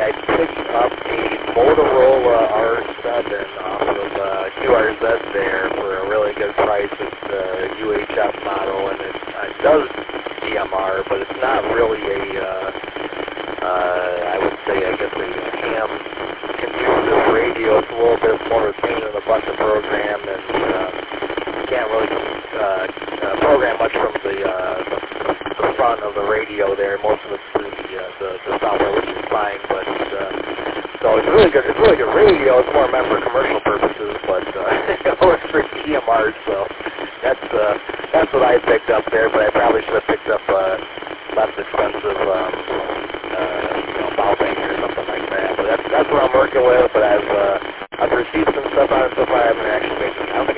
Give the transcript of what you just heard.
I picked up a Motorola R7 off of QRZ there for a really good price. It's a UHF model, and it does DMR, but it's not really I would say, I guess, a ham-conducive radio. It's a little bit more of a pain in the butt to program, and you can't really program much from the front of the radio there. Most of it's through the software, which is fine, but so it's really good. It's really good radio. It's more meant for commercial purposes, but it works for DMR. So that's what I picked up there. But I probably should have picked up less expensive bow banker or something like that. But that's what I'm working with. But I've received some stuff on it so far. I haven't